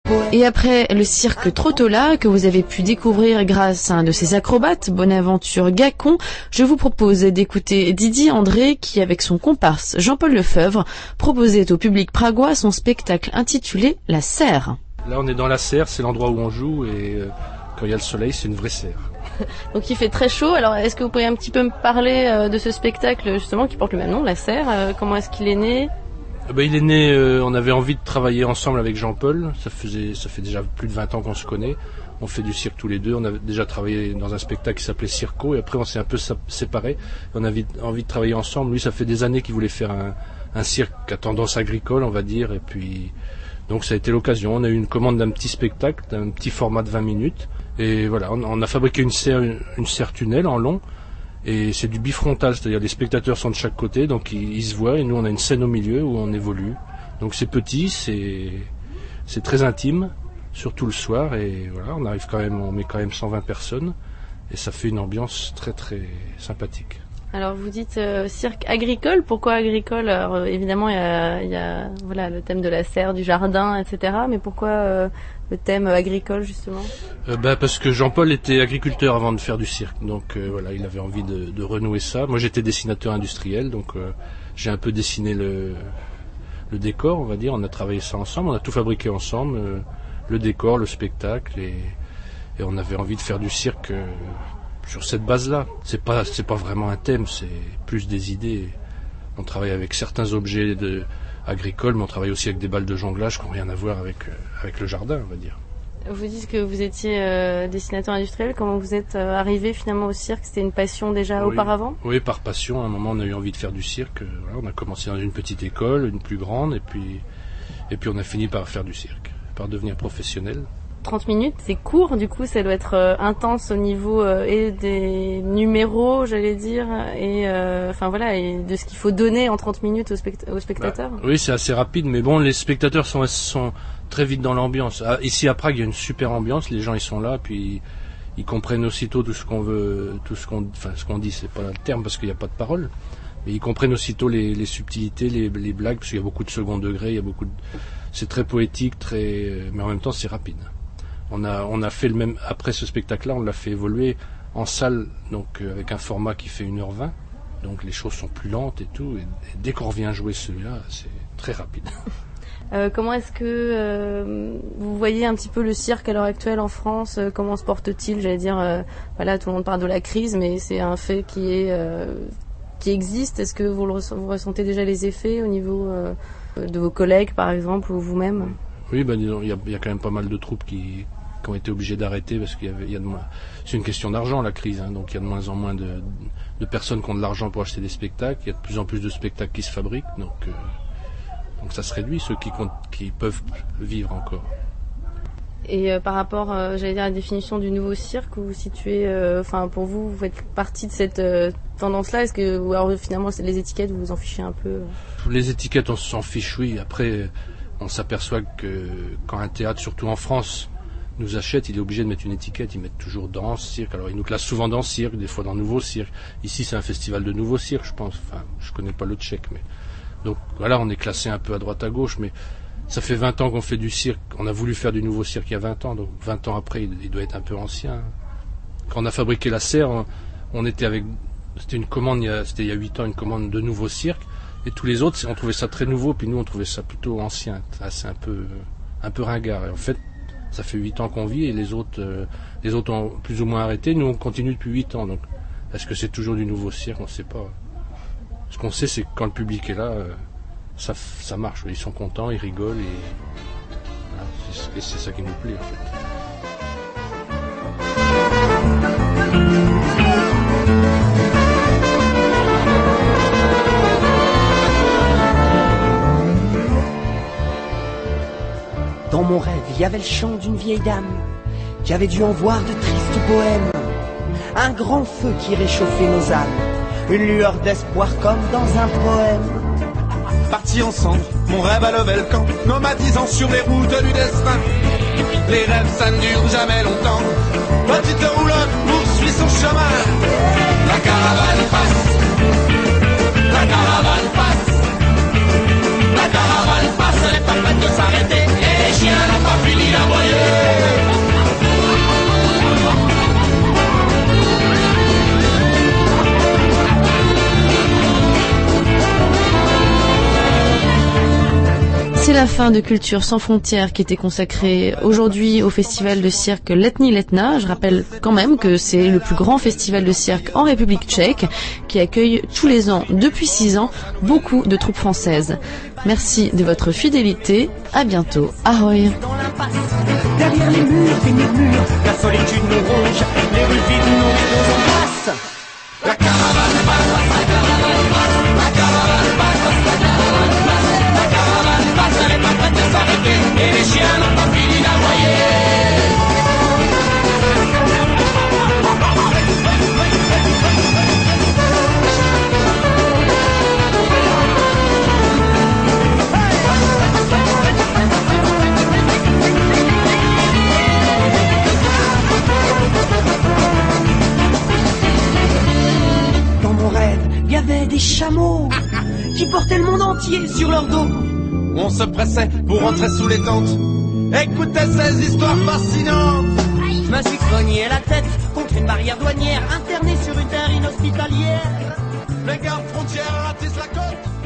Et après le cirque Trottola, que vous avez pu découvrir grâce à un de ses acrobates, Bonaventure Gacon, je vous propose d'écouter Didier André qui, avec son comparse Jean-Paul Lefebvre, proposait au public pragois son spectacle intitulé La Serre. Là on est dans la serre, c'est l'endroit où on joue et quand il y a le soleil c'est une vraie serre. Donc il fait très chaud, alors est-ce que vous pourriez un petit peu me parler de ce spectacle justement qui porte le même nom, La Serre, comment est-ce qu'il est né ? Il est né, on avait envie de travailler ensemble avec Jean-Paul, ça fait déjà plus de 20 ans qu'on se connaît, on fait du cirque tous les deux, on avait déjà travaillé dans un spectacle qui s'appelait Circo et après on s'est un peu séparés, on avait envie de travailler ensemble, lui ça fait des années qu'il voulait faire un cirque à tendance agricole on va dire, et puis donc ça a été l'occasion, on a eu une commande d'un petit spectacle, d'un petit format de 20 minutes, et voilà, on a fabriqué une serre tunnel en long, et c'est du bifrontal, c'est-à-dire les spectateurs sont de chaque côté, donc ils se voient, et nous on a une scène au milieu où on évolue. Donc c'est petit, c'est très intime, surtout le soir, et voilà, on met quand même 120 personnes, et ça fait une ambiance très très sympathique. Alors vous dites cirque agricole, pourquoi agricole ? Alors évidemment il y a voilà, le thème de la serre, du jardin, etc. Mais pourquoi le thème agricole justement ? Parce que Jean-Paul était agriculteur avant de faire du cirque, donc voilà, il avait envie de renouer ça. Moi j'étais dessinateur industriel, donc j'ai un peu dessiné le décor, on va dire. On a travaillé ça ensemble, on a tout fabriqué ensemble, le décor, le spectacle, et on avait envie de faire du cirque sur cette base-là. C'est pas vraiment un thème, c'est plus des idées. On travaille avec certains objets agricoles, mais on travaille aussi avec des balles de jonglage qui n'ont rien à voir avec le jardin, on va dire. Vous dites que vous étiez dessinateur industriel. Comment vous êtes arrivé finalement au cirque ? C'était une passion déjà auparavant ? Oui, par passion. À un moment, on a eu envie de faire du cirque. Voilà, on a commencé dans une petite école, une plus grande, et puis on a fini par faire du cirque, par devenir professionnel. 30 minutes, c'est court, du coup ça doit être intense au niveau et des numéros, j'allais dire, et et de ce qu'il faut donner en 30 minutes aux spectateurs. Oui, c'est assez rapide, mais bon, les spectateurs sont très vite dans l'ambiance. Ici à Prague, il y a une super ambiance, les gens ils sont là, puis ils comprennent aussitôt tout ce qu'on veut, ce qu'on dit, c'est pas le terme parce qu'il n'y a pas de parole, mais ils comprennent aussitôt les subtilités, les blagues, parce qu'il y a beaucoup de second degré, c'est très poétique, mais en même temps c'est rapide. On a fait le même, après ce spectacle-là, on l'a fait évoluer en salle, donc avec un format qui fait 1h20, donc les choses sont plus lentes et tout, et dès qu'on revient jouer celui-là, c'est très rapide. Comment est-ce que vous voyez un petit peu le cirque à l'heure actuelle en France ? Comment se porte-t-il ? J'allais dire, tout le monde parle de la crise, mais c'est un fait qui existe. Est-ce que vous ressentez déjà les effets au niveau de vos collègues, par exemple, ou vous-même ? Oui, disons, il y a quand même pas mal de troupes qui ont été obligées d'arrêter parce qu'il y a de moins. C'est une question d'argent la crise, donc il y a de moins en moins de personnes qui ont de l'argent pour acheter des spectacles. Il y a de plus en plus de spectacles qui se fabriquent, donc ça se réduit ceux qui peuvent vivre encore. Et par rapport, à la définition du nouveau cirque, vous vous situez, pour vous faites partie de cette tendance-là. Est-ce que, ou alors finalement les étiquettes, vous vous en fichez un peu ? Les étiquettes, on s'en fiche, oui. Après, on s'aperçoit que quand un théâtre, surtout en France, nous achète, il est obligé de mettre une étiquette. Ils mettent toujours danse, cirque. Alors ils nous classent souvent dans cirque, des fois dans nouveau cirque. Ici, c'est un festival de nouveau cirque, je pense. Enfin, je connais pas le tchèque, mais donc voilà, on est classé un peu à droite à gauche, mais ça fait 20 ans qu'on fait du cirque. On a voulu faire du nouveau cirque il y a 20 ans, donc 20 ans après, il doit être un peu ancien. Quand on a fabriqué la serre, c'était une commande, c'était il y a 8 ans, une commande de nouveau cirque, et tous les autres, on trouvait ça très nouveau, puis nous, on trouvait ça plutôt ancien, c'est un peu ringard. Et en fait, ça fait 8 ans qu'on vit, et les autres ont plus ou moins arrêté. Nous, on continue depuis 8 ans, donc est-ce que c'est toujours du nouveau cirque ? On ne sait pas. Ce qu'on sait, c'est que quand le public est là, ça marche. Ils sont contents, ils rigolent, et voilà, c'est ça qui nous plaît, en fait. Dans mon rêve, il y avait le chant d'une vieille dame qui avait dû en voir de tristes poèmes. Un grand feu qui réchauffait nos âmes, une lueur d'espoir comme dans un poème. Partis ensemble, mon rêve a levé le camp, nomadisant sur les routes du destin. Les rêves, ça ne dure jamais longtemps. Petite roulotte poursuit son chemin. La caravane passe, la caravane passe, la caravane passe, elle n'est pas prête de s'arrêter. Et les chiens n'ont pas fini la la fin de Culture sans frontières qui était consacrée aujourd'hui au festival de cirque Letní Letná. Je rappelle quand même que c'est le plus grand festival de cirque en République tchèque qui accueille tous les ans, depuis 6 ans, beaucoup de troupes françaises. Merci de votre fidélité. À bientôt. Ahoy. Dans l'impasse, derrière les murs, des murmures, la solitude nous ronge, les rues vides nos embrasses. La caravane passe, la caravane passe, la caravane passe, la caravane passe, la caravane passe, elle est pas prête de s'arrêter, et les chiens n'ont pas fini d'aboyer. Il y avait des chameaux qui portaient le monde entier sur leur dos. On se pressait pour rentrer sous les tentes. Écoutez ces histoires fascinantes. Je me suis cogné la tête contre une barrière douanière, interné sur une terre inhospitalière. Les gardes frontières ratissent la côte.